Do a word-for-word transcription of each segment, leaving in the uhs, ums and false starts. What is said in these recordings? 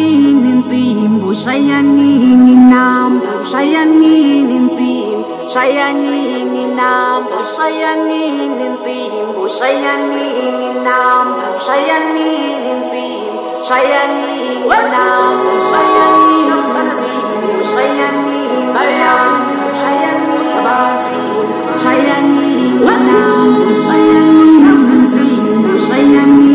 nini insimbi, ushaya nini inamba, ushaya nini insimbi, ushaya nini inamba, ushaya nini insimbi, ushaya nini inamba, ushaya nini insimbi, ushaya nini inamba, ushaya nini insimbi, ushaya nini inamba, ushaya nini sabanzi, ushaya nini inamba, ushaya nini insimbi, ushaya nini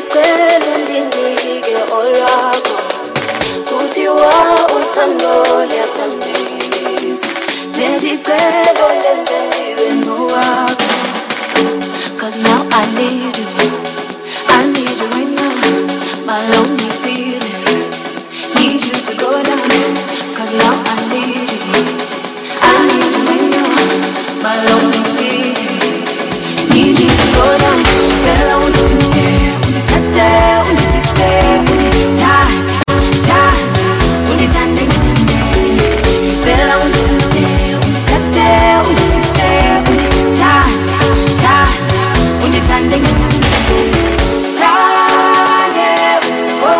Nendicela undinike olwakho, kuthiwa uthando liyathambisa. Nendicela undenze ndibe nowakho, 'cause now I need you, I need you right now. My lonely feeling, need you to go down, 'cause now I need you, I need you right now. My lonely feeling, need you to go down. Girl, I want you to get, when you touch that, when you say, when you die, die, when you turn it, turn it. Girl, I want you to get, when you touch that, when you say, when you die, die, when you turn it, turn it. Die, oh,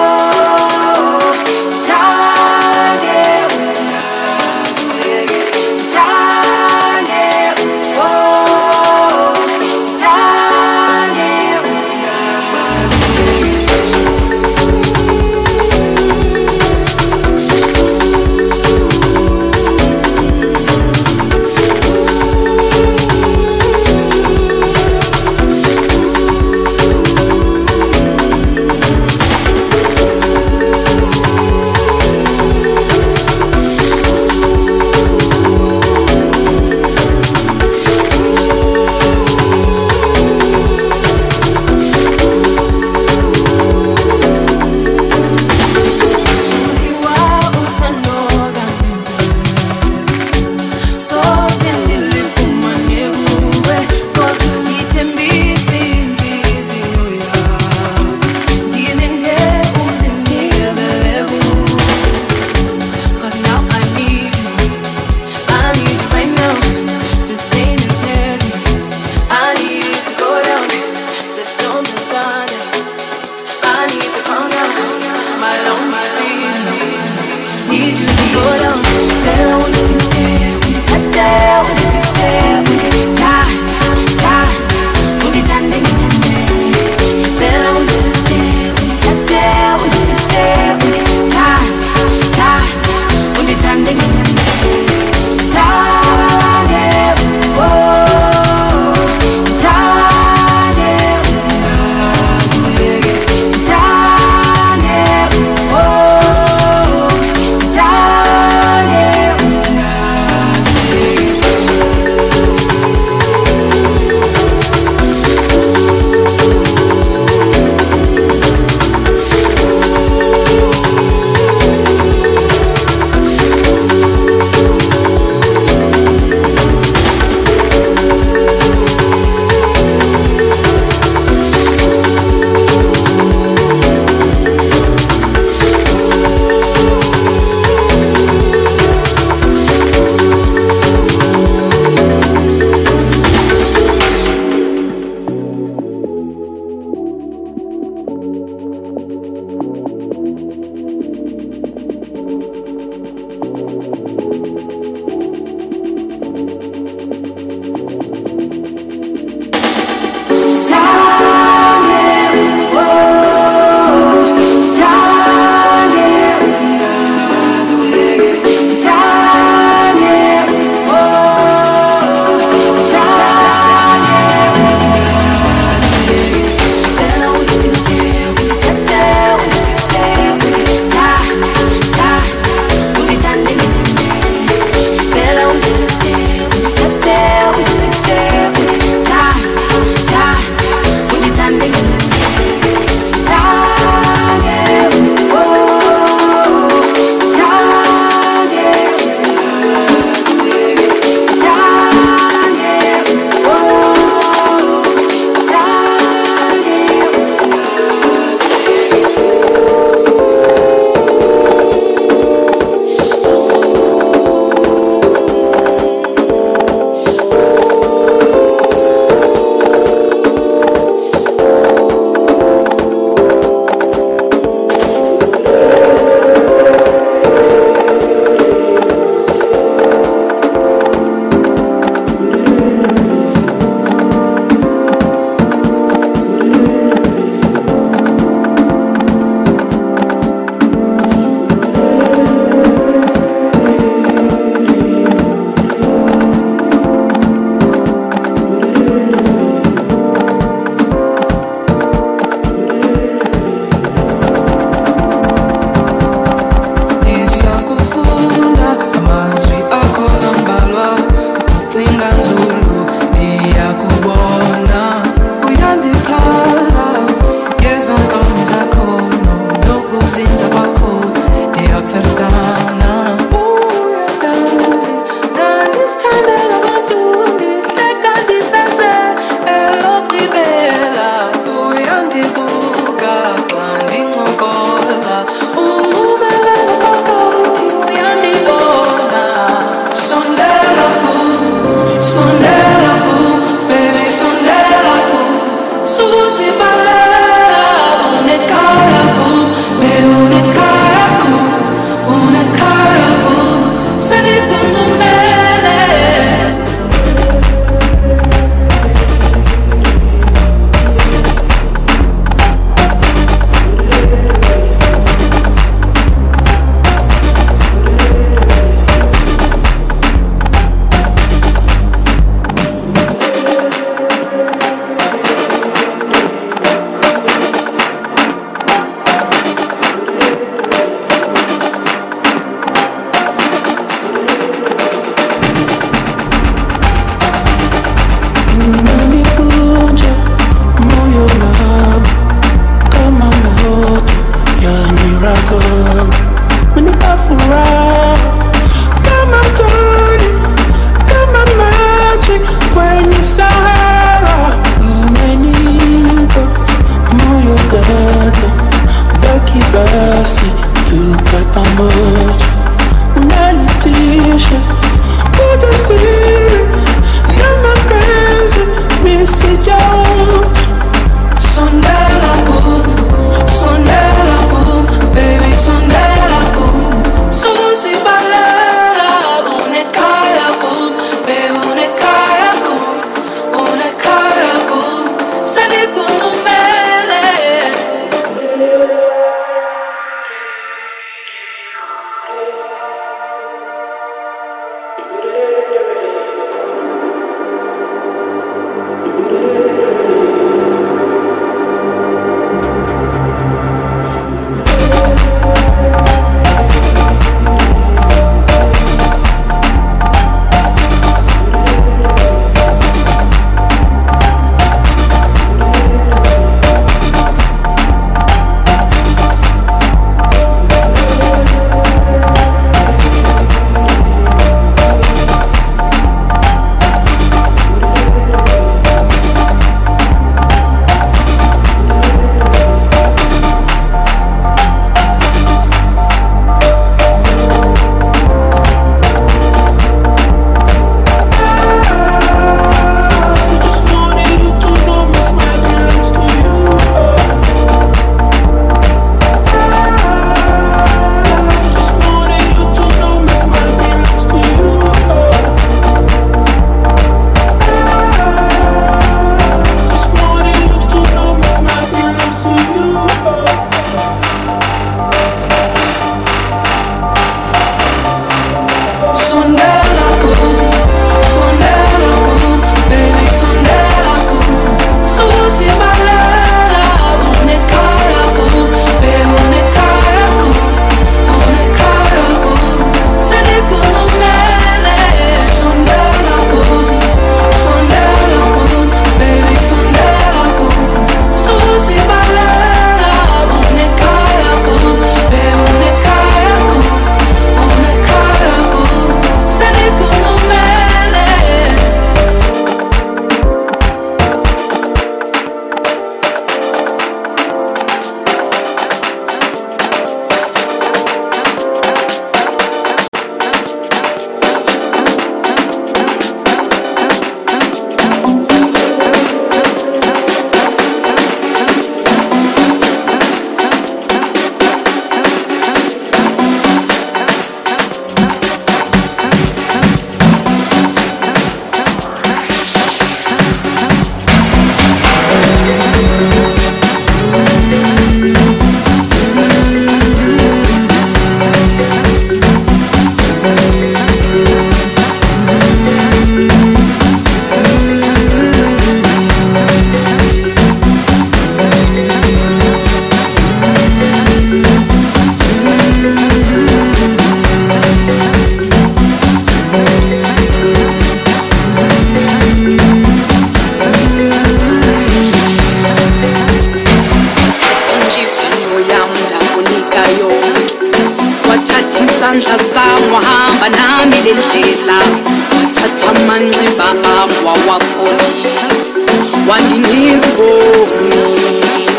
isandla sami wahamba nami lendlela wathatha amanxeba ami wawapholisa wanginika ubomi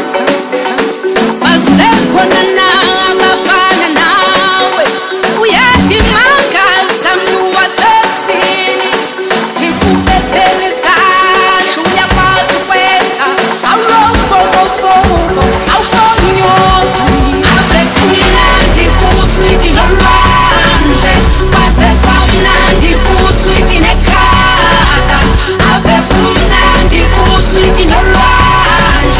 asekhona na abafana nawe uyadimangaza mntu wasesini ndikubethele izandla uyakwazi ukwenza awulofofofobo awufonyozi ave kumnandi kuswiti nolwandle kwaze kwamnandi kuswiti nekhala ave kumnandi kuswiti nolwandle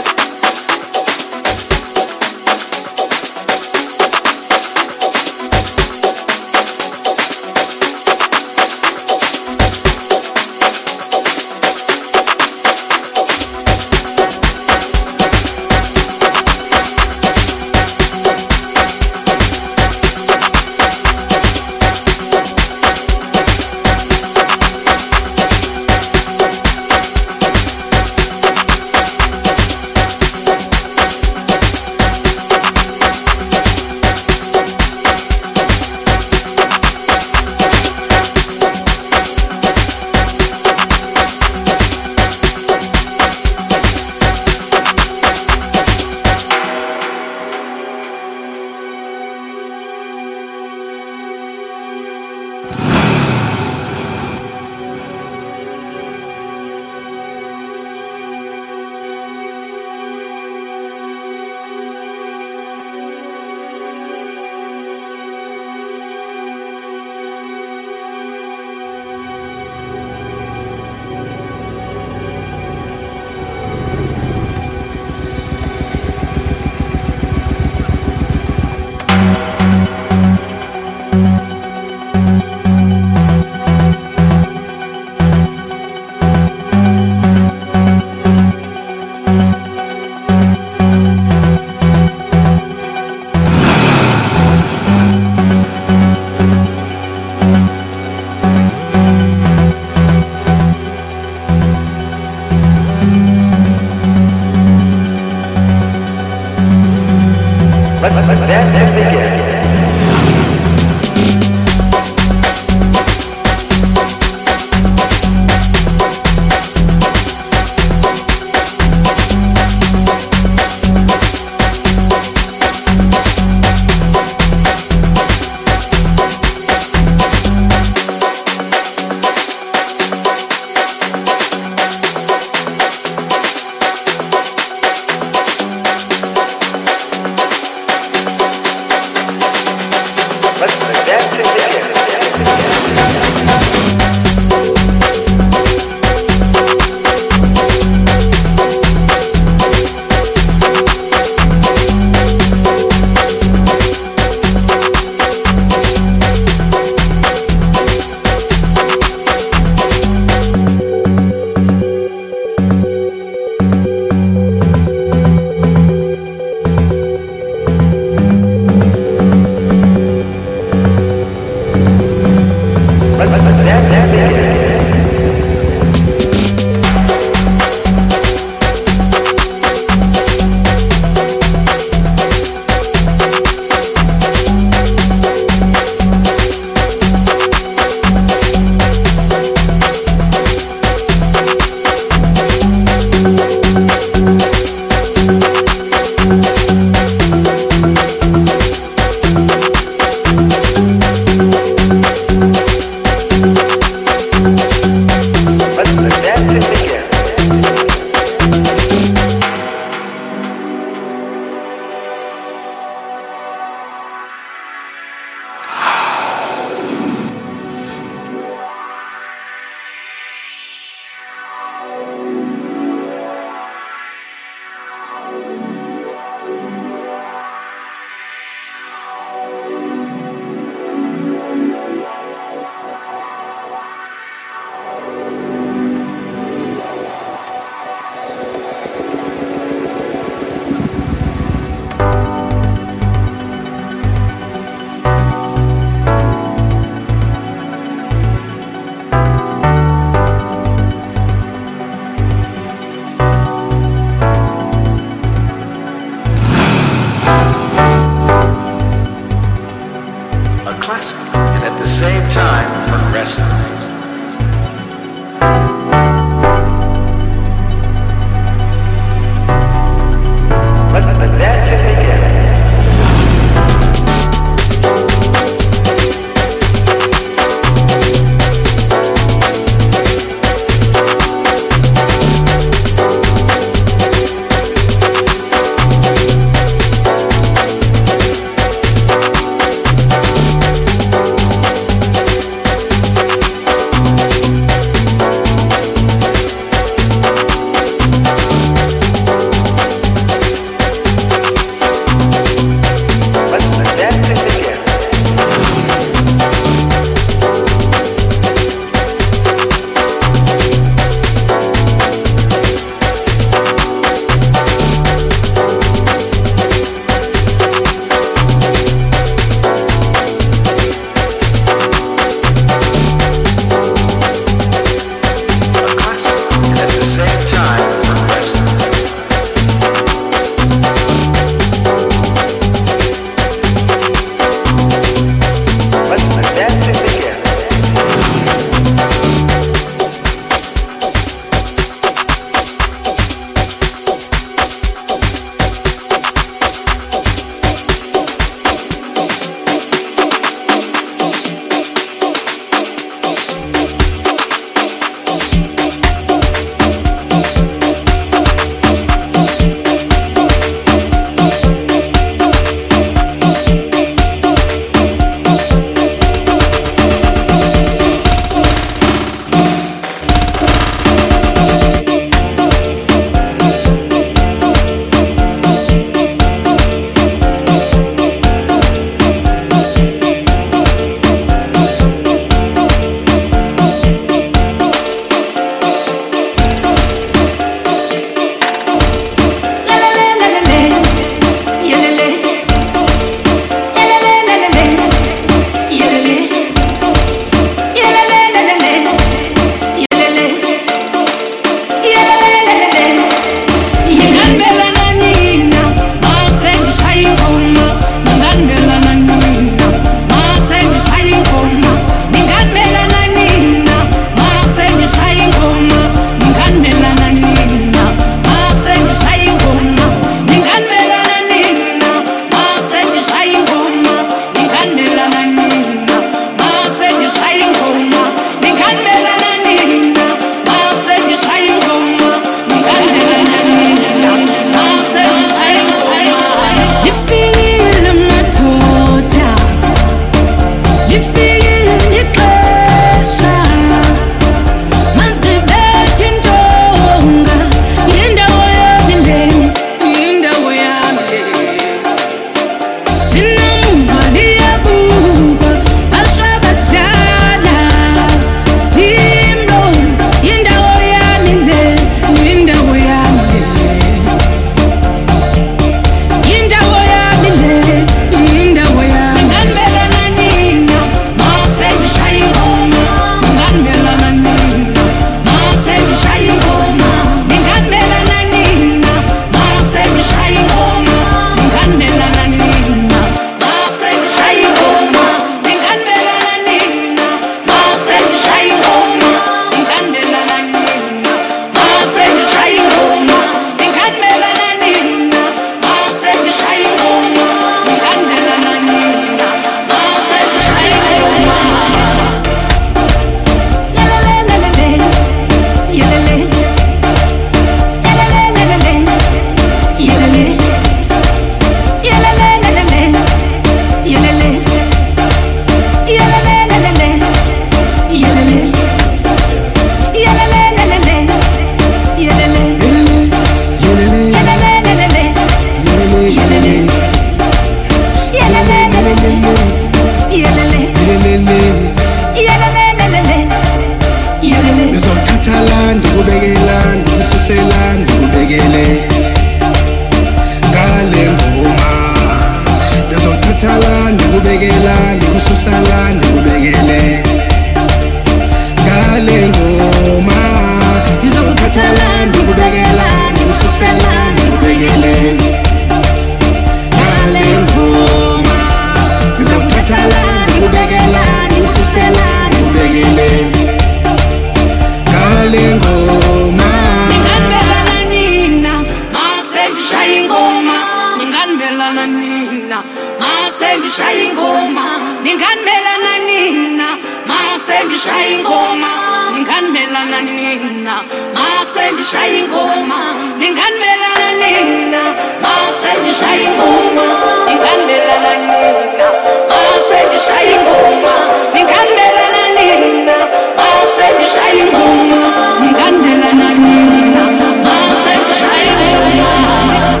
nina mase ngishaya ingoma ninganimelana nina mase ngishaya ingoma ninganimelana nina mase ngishaya ingoma ninganimelana nina mase ngishaya ingoma ninganimelana nina mase ngishaya ingoma ninganimelana nina mase ngishaya ingoma ninganimelana nina mase ngishaya ingoma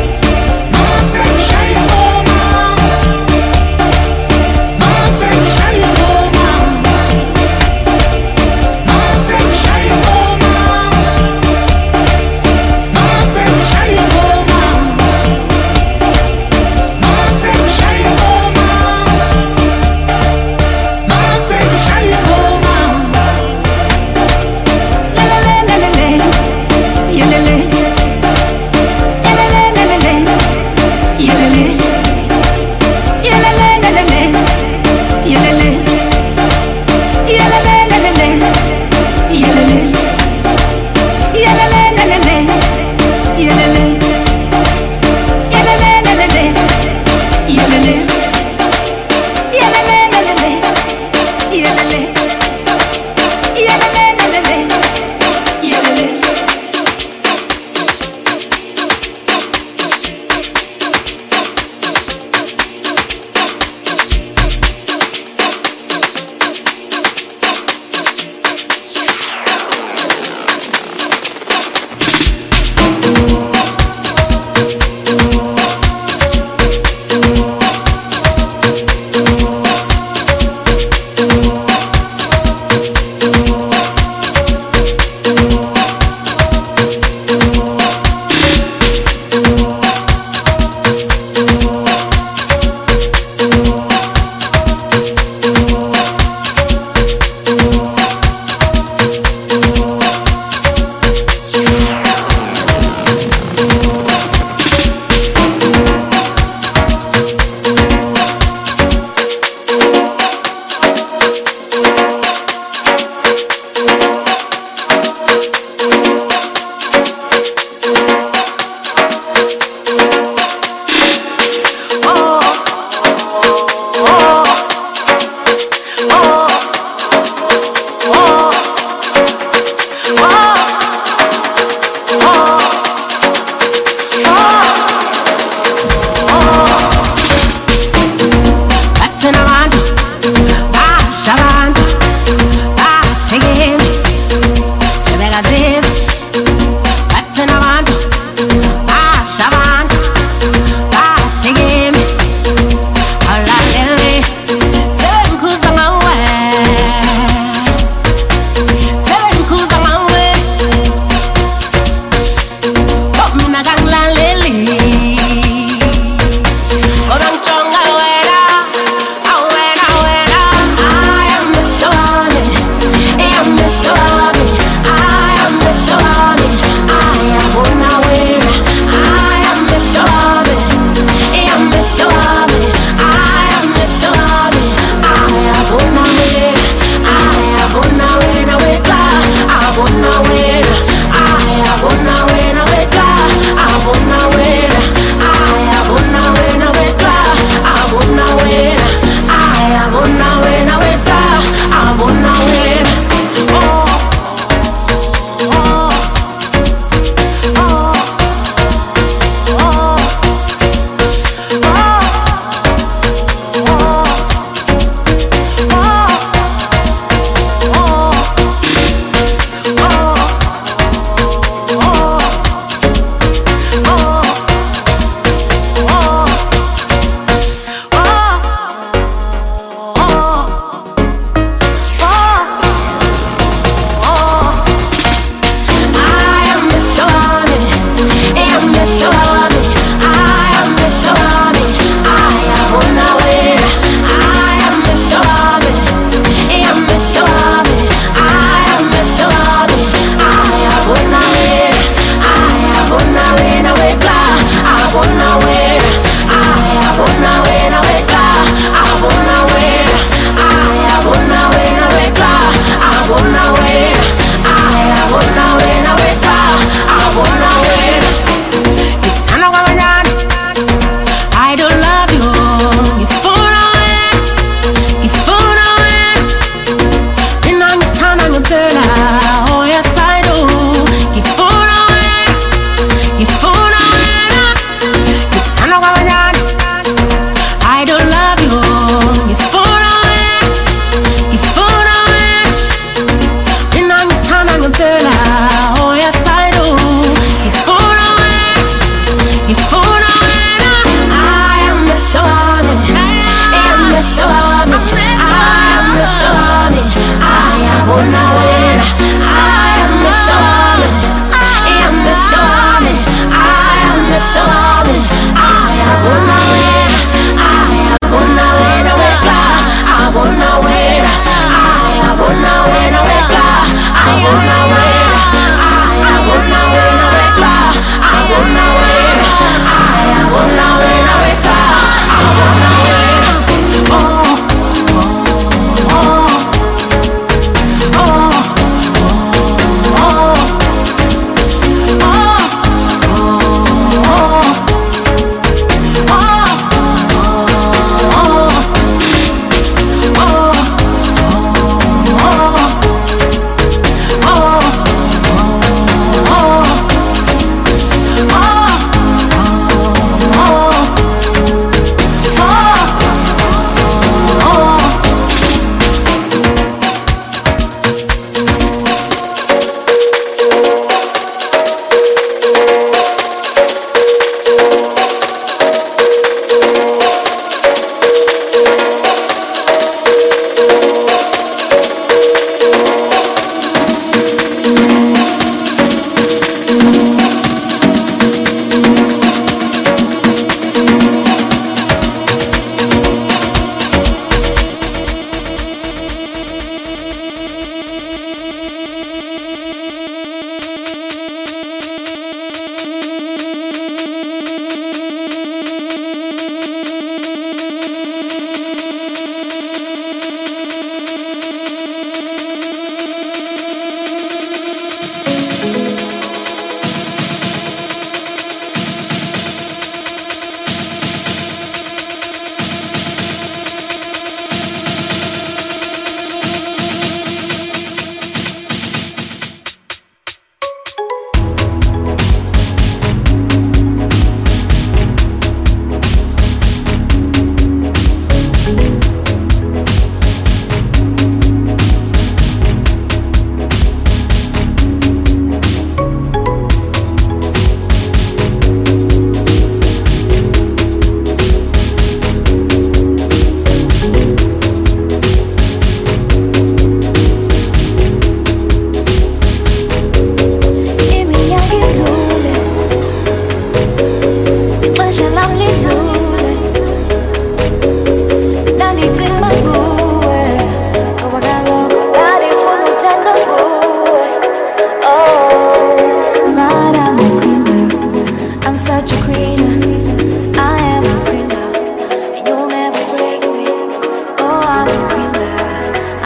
Shine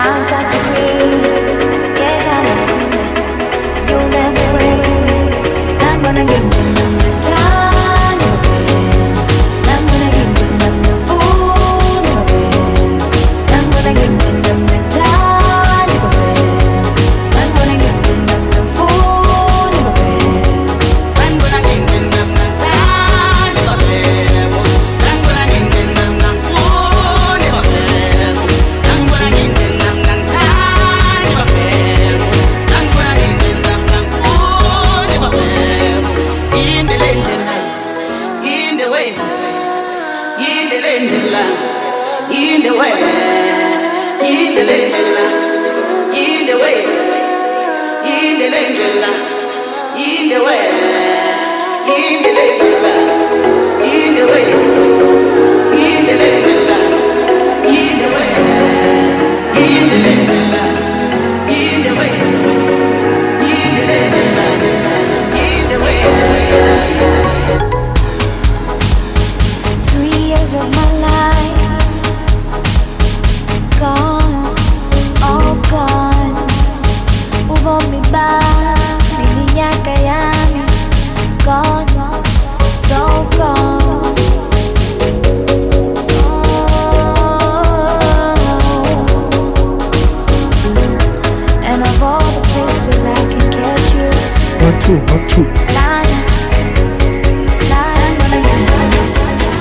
I'm such a queen. Yes, I'm a queen. And you'll never break. I'm gonna give you the time of it. I'm gonna give you the fool of it. I'm gonna give you the time of it. I'm gonna give you the fool of it. I'm gonna give you the time of it. I'm gonna give you the fool of it. I'm gonna give you the time of it. I'm gonna give you the fool of it. In the legend, in the way, in the legend, in the way, in the legend, in the way, in the legend, in the way, in the legend, in the way, in the legend, in the way, in the legend, in the way, in the legend, in the way. Three years of my life gone, all gone. Ubomi ba niliyaka yami gone, so gone. Oh. And of all the places I can get you, One, two, one, two. lying, lying, gonna get you.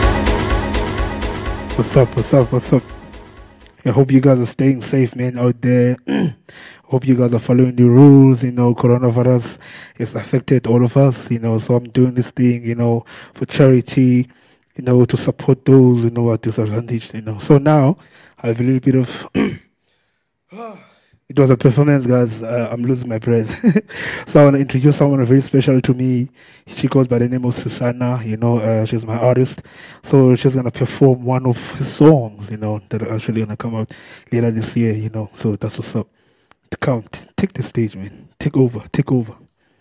What's up? What's up? What's up? I hope you guys are staying safe, man, out there. Hope you guys are following the rules. You know, coronavirus has affected all of us, you know, so I'm doing this thing, you know, for charity, you know, to support those, you know, who are disadvantaged, you know. So now I have a little bit of... It was a performance, guys. Uh, I'm losing my breath. So I want to introduce someone very special to me. She goes by the name of Susanna. You know, uh, she's my artist. So she's going to perform one of his songs, you know, that are actually going to come out later this year, you know. So that's what's up. Come, t- take the stage, man. Take over, take over.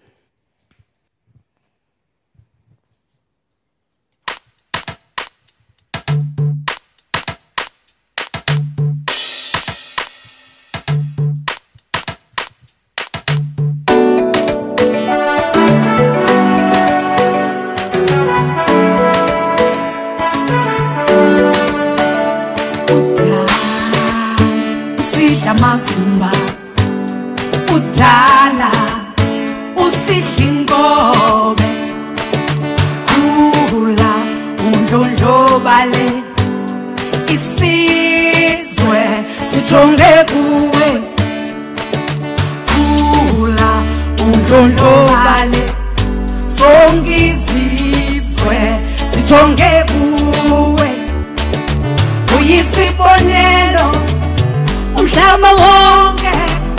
Usidla mazimba udala usidla ingobe khula undlondlobale isizwe sijonge kuwe khula undlondlobale sonke izizwe sijonge kuwe uyisibonelo umhlaba wonke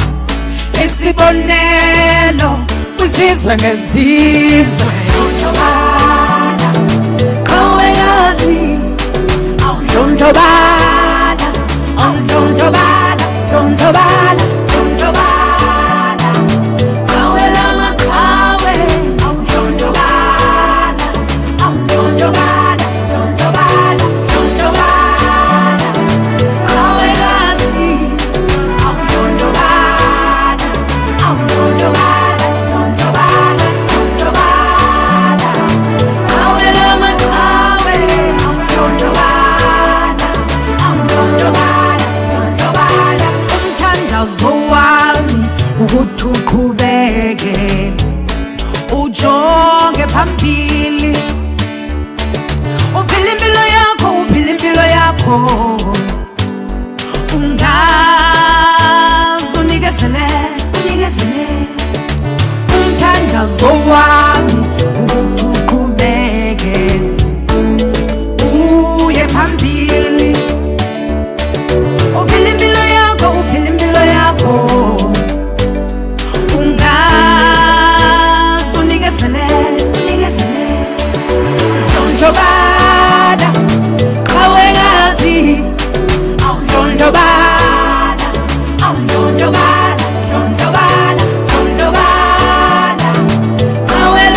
isibonelo kwizizwe ngezizwe undlondlobala khawekazi awundlondlobala awundlondlobala ndlondlobala ndlondlobala khawela makhawe awundlondlobala awundlondlobala ndlondlobala ndlondlobala khawekazi awundlondlobala awundlondlobala ndlondlobala ndlondlobala khawela makhawe awundlondlobala awundlondlobala ndlondlobala umthandazo wami ukuthi uqhubeke ujonge phambili uphile impilo yakho uphile impilo yakho ungaze unikezele unikezele umthandazo wami ukuthi uqhubeke uye phambili uphile impilo yakho uphile impilo yakho ungaze unikezele unikezele ndlondlobala khawekazi awundlondlobala awundlondlobala ndlondlobala ndlondlobala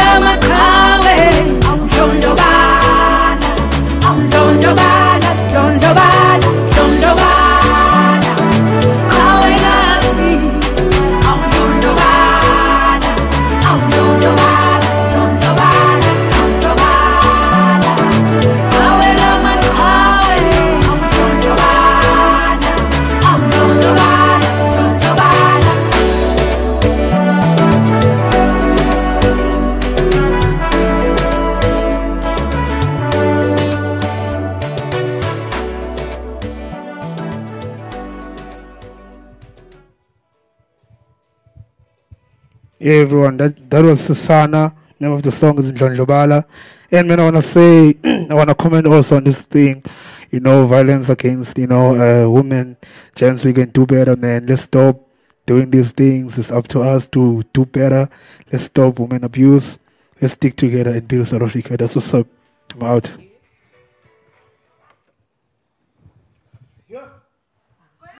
Yeah, everyone, that that was Susana. Name of the song is Ndlondlobala. And man, I wanna say, I wanna comment also on this thing, you know, violence against, you know, uh, women. Gents, we can do better, man. Let's stop doing these things. It's up to us to do better. Let's stop women abuse. Let's stick together and build South Africa. That's what's up. I'm out.